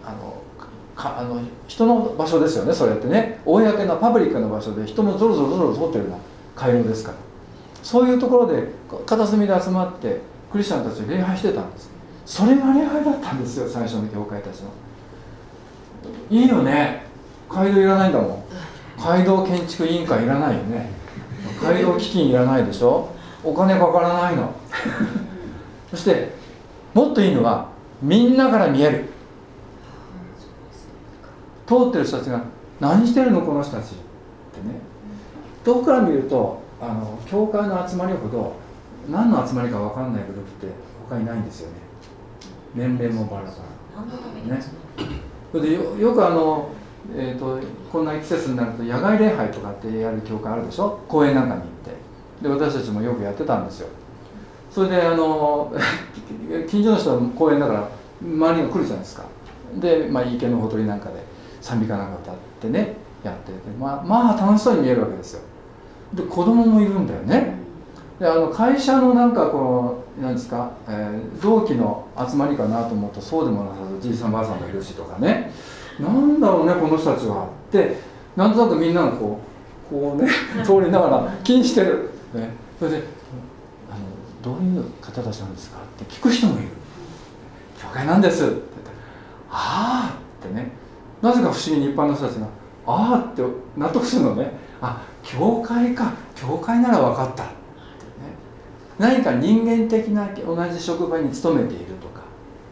人の場所ですよね。それってね、公なパブリックな場所で人もゾロゾロゾロ通ってるような回廊ですから、そういうところで片隅で集まってクリスチャンたち礼拝してたんです。それが礼拝だったんですよ、最初の教会たちの。いいよね、街道いらないんだもん。街道建築委員会いらないよね。街道基金いらないでしょ。お金かからないの。そしてもっといいのはみんなから見える。通ってる人たちが何してるのこの人たちってね。遠くから見ると教会の集まりほど何の集まりか分かんないグループって他にないんですよね。年齢もバラバラね。それでよくこんな季節になると野外礼拝とかってやる教会あるでしょ。公園なんかに行って、で私たちもよくやってたんですよ。それで近所の人は公園だから周りが来るじゃないですか。で、池のほとりなんかで賛美歌なんか歌ってねやってて、まあ楽しそうに見えるわけですよ。で子供もいるんだよね。で会社のなんかなんですか、同期の集まりかなと思うとそうでもなさそう、じいさんばあさんもいるしとかね、なんだろうねこの人たちはってなんとなくみんながこうね通りながら気にしてる、ね、それでどういう方たちなんですかって聞く人もいる。教会なんですって言って、ああってね、なぜか不思議に一般の人たちがああって納得するのね。あ、教会か、教会なら分かったってね。何か人間的な同じ職場に勤めているとか、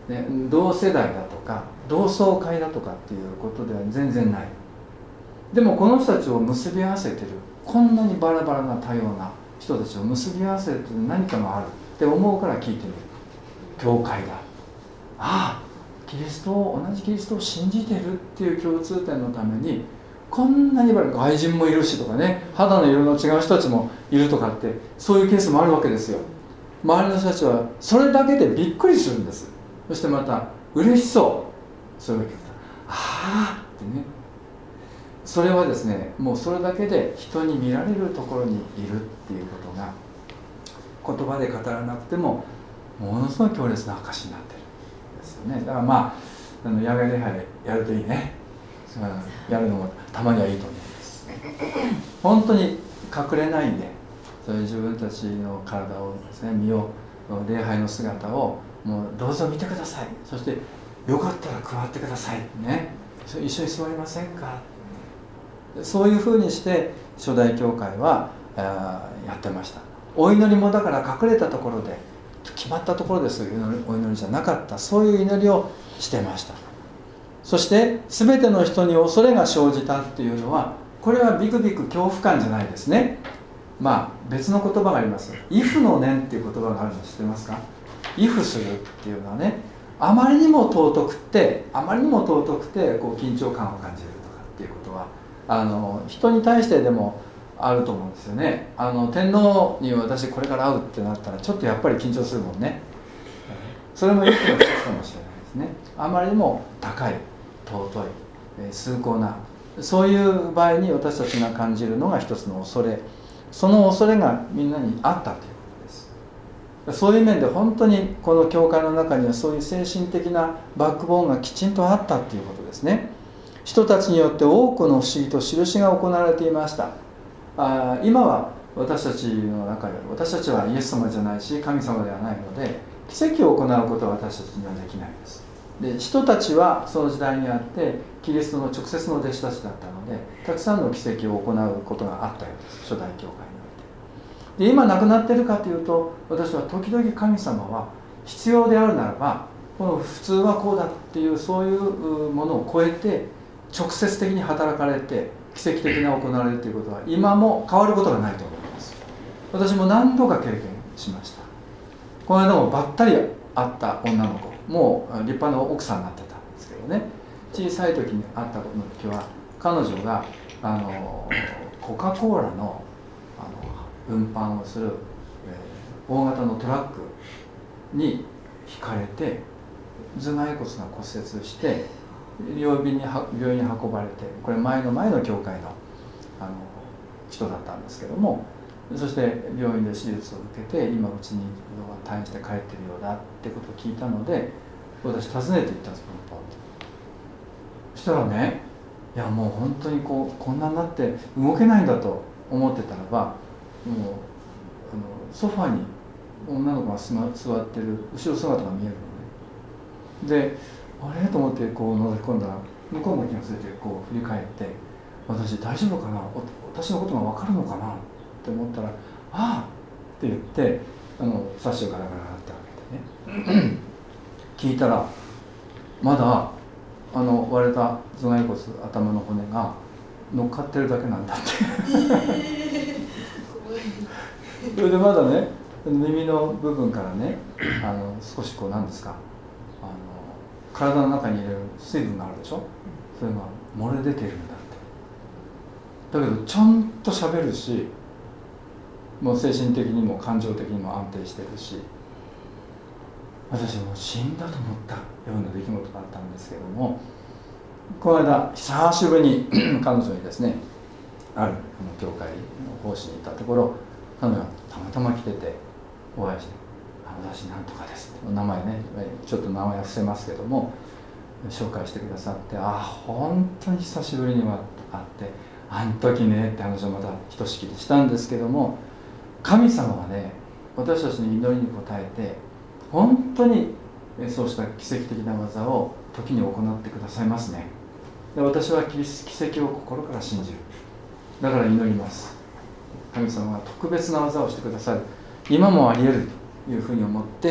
ね、同世代だとか同窓会だとかっていうことでは全然ない。でもこの人たちを結び合わせてる、こんなにバラバラな多様な人たちを結び合わせて何かがあるって思うから聞いてみる。教会だ、ああキリストを、同じキリストを信じてるっていう共通点のためにこんなに外人もいるしとかね、肌の色の違う人たちもいるとかって、そういうケースもあるわけですよ。周りの人たちはそれだけでびっくりするんです。そしてまた嬉しそう、それを聞くとああってね、それはですね、もうそれだけで人に見られるところにいるっていうことが言葉で語らなくてもものすごい強烈な証になってるんですよね。だからまあ野外礼拝やるといいね、やるのもたまにはいいと思います。本当に隠れないで、そういう自分たちの体をですね、身を、礼拝の姿をもうどうぞ見てください、そしてよかったら加わってくださいね、一緒に座りませんか、そういうふうにして初代教会はやってました。お祈りもだから隠れたところで決まったところでするお祈りじゃなかった、そういう祈りをしてました。そして全ての人に恐れが生じたっていうのは、これはビクビク恐怖感じゃないですね。まあ別の言葉があります。イフの念っていう言葉があるの知ってますか？イフするっていうのはね、あまりにも尊くてこう緊張感を感じるとかっていうことは人に対してでもあると思うんですよね。天皇に私これから会うってなったらちょっとやっぱり緊張するもんね。それもイフの一つかもしれないですね。あまりにも高い、尊い、崇高な、そういう場合に私たちが感じるのが一つの恐れ、その恐れがみんなにあったということです。そういう面で本当にこの教会の中にはそういう精神的なバックボーンがきちんとあったということですね。人たちによって多くの不思議と印が行われていました。今は私たちの中で、私たちはイエス様じゃないし神様ではないので、奇跡を行うことは私たちにはできないです。で、人たちはその時代にあってキリストの直接の弟子たちだったので、たくさんの奇跡を行うことがあったようです、初代教会において。で、今なくなっているかというと、私は時々神様は必要であるならば、この普通はこうだっていうそういうものを超えて直接的に働かれて奇跡的な行われるということは今も変わることがないと思います。私も何度か経験しました。この間もばったり会った女の子、もう立派な奥さんになってたんですけどね、小さい時に会った時は彼女がコカ・コーラの運搬をする、大型のトラックにひかれて頭蓋骨が骨折して病院に運ばれて、これ前の教会の人だったんですけども、そして病院で手術を受けて今うちに退院して帰ってるようだってことを聞いたので、私訪ねて行ったんです。ポンポンとそしたらね、いやもう本当にこんなになって動けないんだと思ってたらば、もうソファに女の子が座ってる後ろ姿が見えるのね。で、あれと思ってこう覗き込んだら、向こうも気がついてこう振り返って、私大丈夫かな、私のことが分かるのかなって思ったら、ああって言ってサッシをガラガラって開けてね聞いたら、まだ割れた頭蓋骨、頭の骨が乗っかってるだけなんだってそれでまだね、耳の部分からね少し何ですか、体の中に入れる水分があるでしょ、それが漏れ出ているんだって。だけどちゃんと喋るし、もう精神的にも感情的にも安定してるし、私も死んだと思ったような出来事があったんですけれども、この間久しぶりに彼女にですね、ある教会の奉仕に行ったところ、彼女がたまたま来ててお会いして、私なんとかですって名前ね、ちょっと名前は伏せますけども紹介してくださって、本当に久しぶりに会って、あの時ねって話をまたひとしきりしたんですけども、神様はね、私たちの祈りに応えて本当にそうした奇跡的な技を時に行ってくださいますね。で、私は奇跡を心から信じる。だから祈ります。神様が特別な技をしてくださる、今もあり得るというふうに思って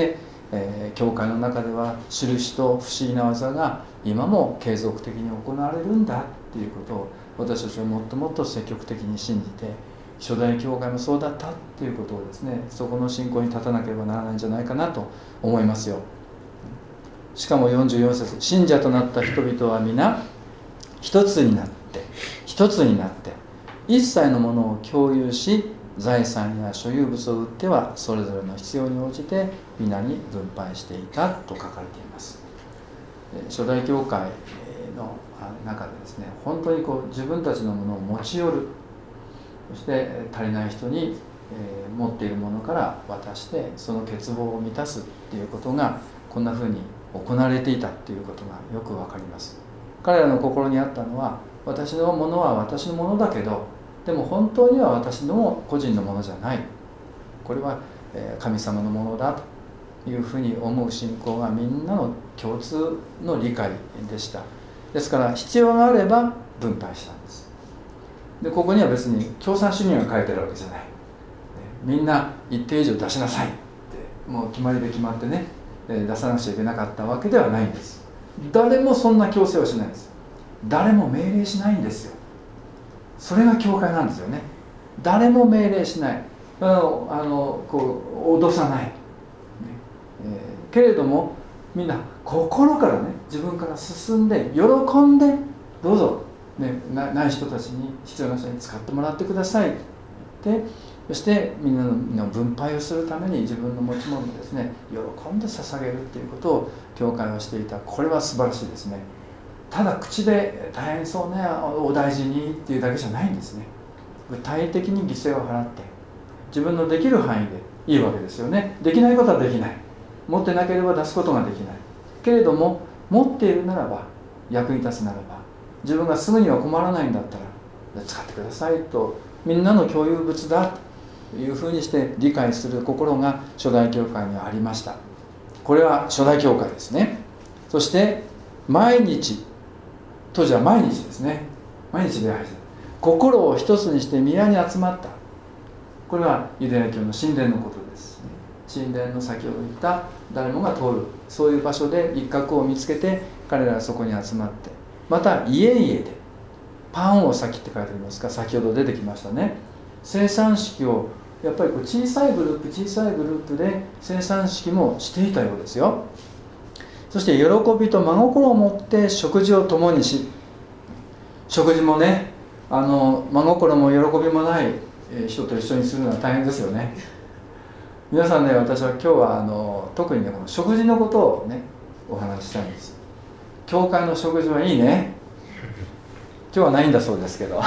教会の中では印と不思議な技が今も継続的に行われるんだっていうことを私たちはもっともっと積極的に信じて、初代教会もそうだったっていうことをですね、そこの信仰に立たなければならないんじゃないかなと思いますよ。しかも44節、信者となった人々は皆一つになって一切のものを共有し、財産や所有物を売ってはそれぞれの必要に応じて皆に分配していたと書かれています。初代教会の中でですね、本当に自分たちのものを持ち寄る、そして足りない人に持っているものから渡してその欠乏を満たすっていうことがこんなふうに行われていたっていうことがよくわかります。彼らの心にあったのは、私のものは私のものだけど、でも本当には私の個人のものじゃない、これは神様のものだというふうに思う信仰がみんなの共通の理解でした。ですから必要があれば分配したんです。でここには別に共産主義が書いてあるわけじゃない。みんな一定以上出しなさいってもう決まりで決まってね、出さなくちゃいけなかったわけではないんです。誰もそんな強制はしないんです。誰も命令しないんですよ。それが教会なんですよね。誰も命令しない、脅さない、けれどもみんな心からね、自分から進んで喜んで、どうぞ、ない人たちに、必要な人に使ってもらってくださいって、そしてみんなの分配をするために自分の持ち物をですね、喜んで捧げるっていうことを教会はしていた。これは素晴らしいですね。ただ口で大変そうね、お大事にっていうだけじゃないんですね。具体的に犠牲を払って自分のできる範囲でいいわけですよね。できないことはできない、持ってなければ出すことができないけれども、持っているならば、役に立つならば、自分がすぐには困らないんだったら使ってくださいと、みんなの共有物だというふうにして理解する心が初代教会にはありました。これは初代教会ですね。そして毎日、当時は毎日ですね、毎日礼拝した。心を一つにして宮に集まった。これはユダヤ教の神殿のことですね。神殿の先ほど言った誰もが通る、そういう場所で一角を見つけて彼らはそこに集まって、また家々でパンを先って書いてありますが、先ほど出てきましたね。生産式をやっぱり小さいグループで生産式もしていたようですよ。そして喜びと真心を持って食事を共にし、食事もね、真心も喜びもない人と一緒にするのは大変ですよね。皆さんね、私は今日は特にね、この食事のことをねお話ししたいんです。教会の食事はいいね。今日はないんだそうですけど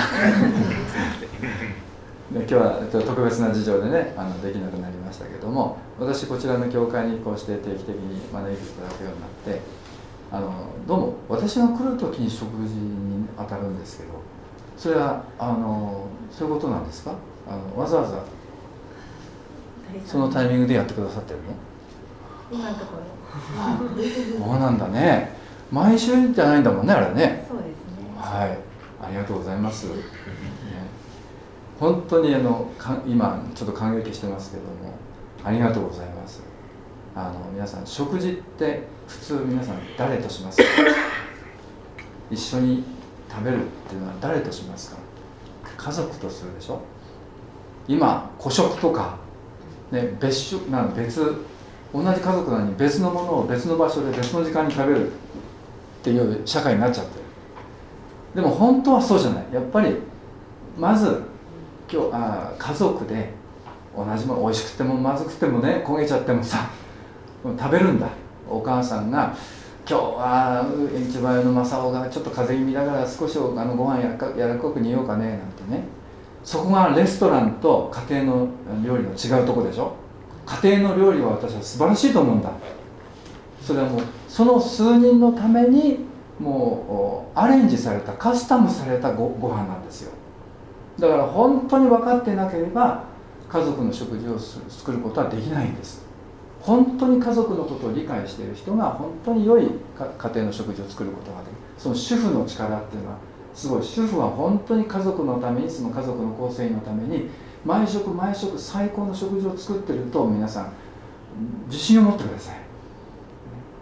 で今日は特別な事情でねできなくなりましたけども、私こちらの教会にこうして定期的に招いていただくようになって、どうも私が来る時に食事に当たるんですけど、それはそういうことなんですか？わざわざそのタイミングでやってくださってるの？ 今のところそうなんだね。毎週じゃないんだもんね、あれね。 そうですね。 はい、ありがとうございます。本当に今ちょっと感激してますけども、ありがとうございます。皆さん、食事って普通皆さん誰としますか？一緒に食べるっていうのは誰としますか？家族とするでしょ。今個食とか、ね、別同じ家族なのに別のものを別の場所で別の時間に食べるっていう社会になっちゃってる。でも本当はそうじゃない。やっぱりまず家族で同じもの、美味しくてもまずくてもね、焦げちゃってもさ食べるんだ。お母さんが今日は市場屋の正雄がちょっと風邪気味だから少しご飯やらかく煮ようかねなんてね。そこがレストランと家庭の料理の違うところでしょ。家庭の料理は私は素晴らしいと思うんだ。それはもうその数人のためにもうアレンジされた、カスタムされたご飯なんですよ。だから本当に分かってなければ家族の食事を作ることはできないんです。本当に家族のことを理解している人が本当に良い家庭の食事を作ることができる。その主婦の力っていうのはすごい。主婦は本当に家族のために、その家族の構成員のために毎食毎食最高の食事を作っていると皆さん自信を持ってください。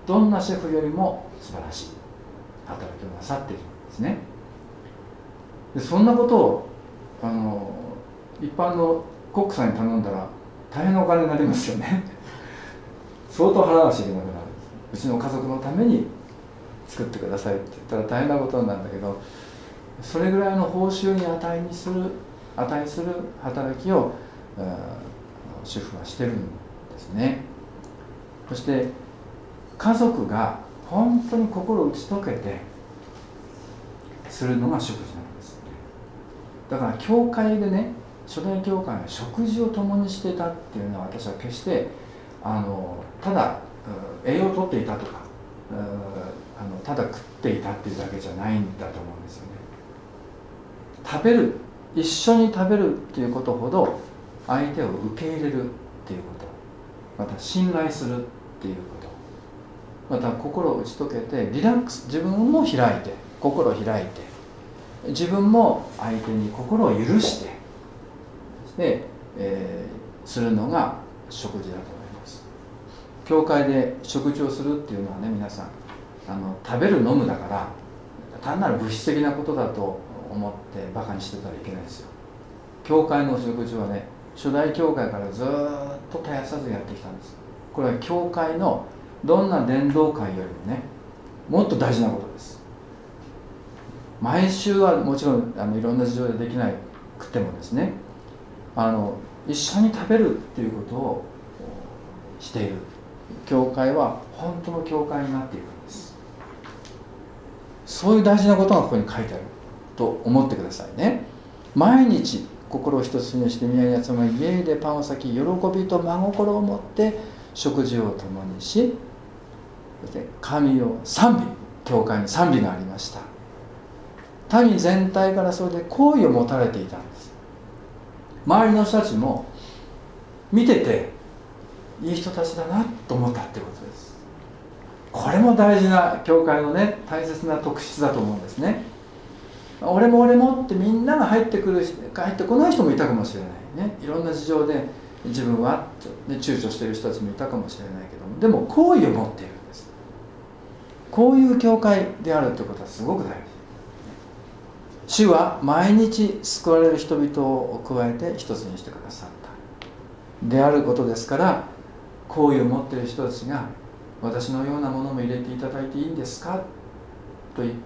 どんなシェフよりも素晴らしい働きをなさっているんですね。でそんなことを一般のコックさんに頼んだら大変なお金になりますよね相当払わなきゃいけなくなる。うちの家族のために作ってくださいって言ったら大変なことなんだけど、それぐらいの報酬に値する働きを主婦はしてるんですね。そして家族が本当に心を打ち解けてするのが食事なんですね。だから教会でね、初代教会が食事を共にしていたっていうのは、私は決してただ栄養をとっていたとかただ食っていたっていうだけじゃないんだと思うんですよね。食べる、一緒に食べるっていうことほど相手を受け入れるっていうこと、また信頼するっていうこと、また心を打ち解けてリラックス、自分も開いて、心を開いて、自分も相手に心を許してするのが食事だと思います。教会で食事をするっていうのはね、皆さん食べる飲むだから単なる物質的なことだと思ってバカにしてたらいけないですよ。教会の食事はね、初代教会からずっと絶やさずやってきたんです。これは教会のどんな伝道会よりもね、もっと大事なことです。毎週はもちろんいろんな事情でできなくてもですね、一緒に食べるっていうことをしている教会は本当の教会になっているんです。そういう大事なことがここに書いてあると思ってくださいね。毎日心を一つにして宮に集まり、家でパンを裂き、喜びと真心を持って食事を共にし、そして神を賛美、教会に賛美がありました。民全体からそれで好意を持たれていたんです。周りの人たちも見てていい人たちだなと思ったってことです。これも大事な教会のね、大切な特質だと思うんですね。俺も俺もってみんなが入ってこない人もいたかもしれないね。いろんな事情で自分は躊躇している人たちもいたかもしれないけども、でも好意を持っているんです。こういう教会であるということはすごく大事。主は毎日救われる人々を加えて一つにしてくださったであることですから、好意を持っている人たちが私のようなものも入れていただいていいんですかと言って、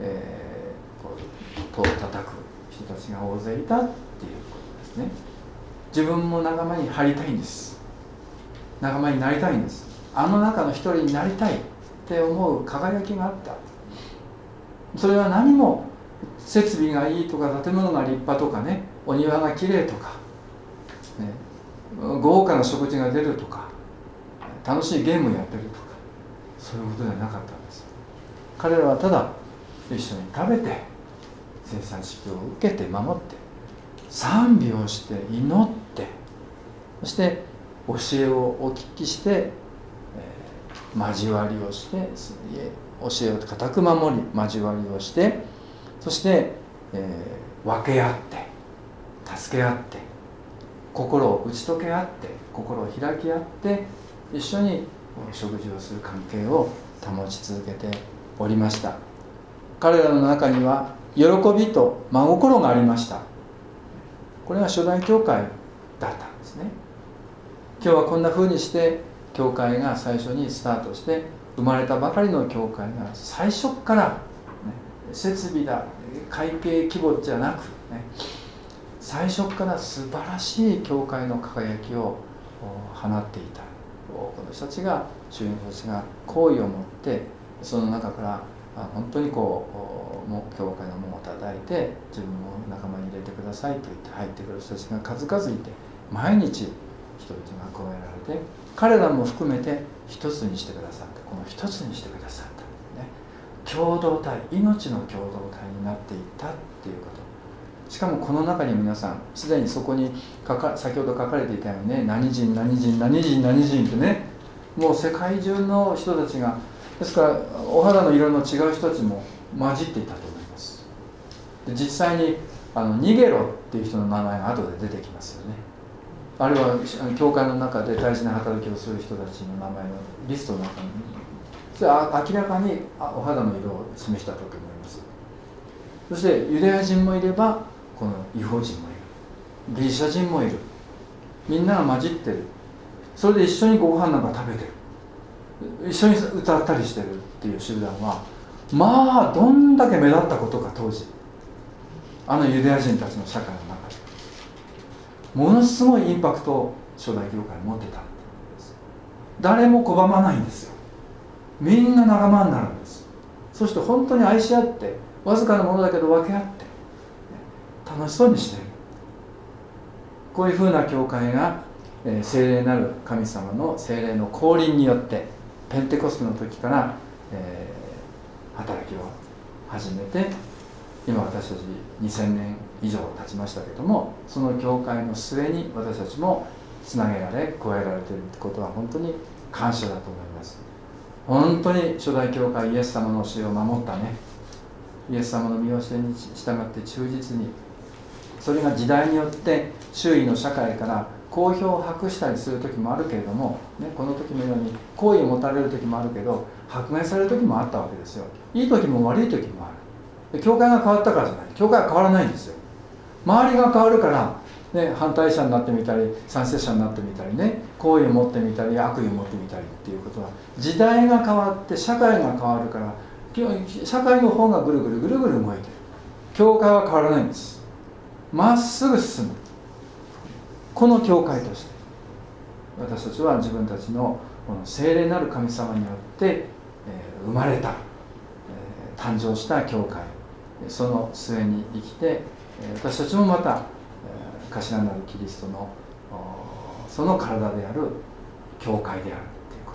戸を叩く人たちが大勢いたっていうことですね。自分も仲間に入りたいんです。仲間になりたいんです。あの中の一人になりたいって思う輝きがあった。それは何も設備がいいとか建物が立派とかね、お庭がきれいとか、ね、豪華な食事が出るとか、楽しいゲームをやってるとか、そういうことではなかったんです。彼らはただ一緒に食べて、生産式を受けて守って、賛美をして祈って、そして教えをお聞きして、交わりをして、教えを固く守り交わりをして、そして、分け合って助け合って心を打ち解け合って心を開き合って一緒に食事をする関係を保ち続けておりました。彼らの中には喜びと真心がありました。これが初代教会だったんですね。今日はこんな風にして教会が最初にスタートして生まれたばかりの教会が最初から、ね、設備だ会計規模じゃなく、ね、最初から素晴らしい教会の輝きを放っていた多くの人たちが、主の人たちが好意を持ってその中から本当に教会の門を叩いて自分を仲間に入れてくださいと言って入ってくる人たちが数々いて、毎日人々が加えられて彼らも含めて一つにしてくださった。この一つにしてくださった、ね、共同体、命の共同体になっていったっていうこと。しかもこの中に皆さんすでにそこに先ほど書かれていたようにね、何人何人何人何人ってね、もう世界中の人たちが、ですからお肌の色の違う人たちも混じっていたと思います。で実際にニゲロっていう人の名前が後で出てきますよね。あるいは教会の中で大事な働きをする人たちの名前のリストの中にそれは明らかにお肌の色を示したと思います。そしてユダヤ人もいれば、この異邦人もいる、ギリシャ人もいる、みんなが混じってる。それで一緒にご飯なんか食べてる、一緒に歌ったりしてるっていう集団は、まあどんだけ目立ったことか。当時ユダヤ人たちの社会の中でものすごいインパクトを初代教会に持ってたんです。誰も拒まないんですよ。みんな仲間になるんです。そして本当に愛し合って、わずかなものだけど分け合って楽しそうにしている。こういうふうな教会が聖霊なる神様の聖霊の降臨によってペンテコステの時から、働きを始めて、今私たち2000年以上経ちましたけども、その教会の末に私たちもつなげられ加えられていることは本当に感謝だと思います。本当に初代教会イエス様の教えを守ったね、イエス様の御教えに従って忠実に、それが時代によって周囲の社会から好評を博したりする時もあるけれども、ね、この時のように好意を持たれる時もあるけど、迫害される時もあったわけですよ。いい時も悪い時もある。教会が変わったからじゃない。教会は変わらないんですよ。周りが変わるから、ね、反対者になってみたり賛成者になってみたりね、好意を持ってみたり悪意を持ってみたりっていうことは、時代が変わって社会が変わるから、社会の方がぐるぐるぐるぐる動いてる。教会は変わらないんです。まっすぐ進む。この教会として私たちは自分たちのこの聖霊なる神様によって生まれた、誕生した教会、その末に生きて、私たちもまた頭なるキリストのその体である教会であるということ、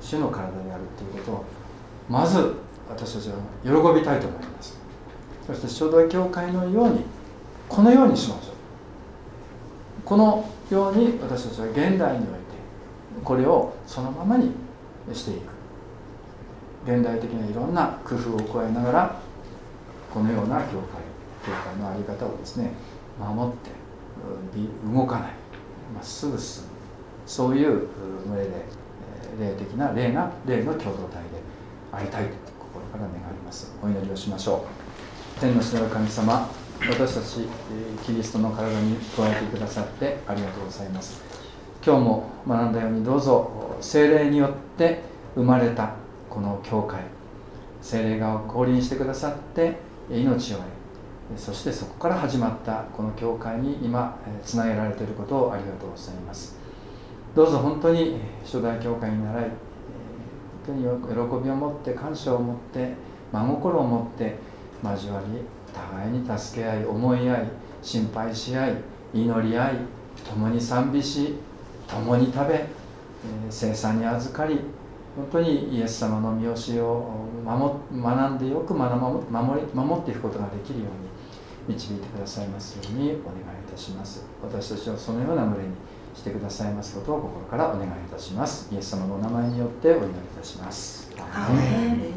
主の体であるということをまず私たちは喜びたいと思います。そして初代教会のように、このようにしましょう。このように私たちは現代においてこれをそのままにしていく。現代的ないろんな工夫を加えながら、このような教会の在り方をですね、守って動かない、まっすぐ進む、そういう群れで霊的な霊の共同体でありたいと心から願います。お祈りをしましょう。天の父なる神様、私たちキリストの体に加えてくださってありがとうございます。今日も学んだように、どうぞ聖霊によって生まれたこの教会、聖霊が降臨してくださって命を得、そしてそこから始まったこの教会に今つなげられていることをありがとうございます。どうぞ本当に初代教会に倣い、本当に喜びを持って、感謝を持って、真心を持って交わり、互いに助け合い、思い合い、心配し合い、祈り合い、共に賛美し、共に食べ、聖餐に預かり、本当にイエス様の御教えを学んでよく守っていくことができるように導いてくださいますようにお願いいたします。私たちをそのような群れにしてくださいますことを心からお願いいたします。イエス様のお名前によってお祈りいたします。アーメン。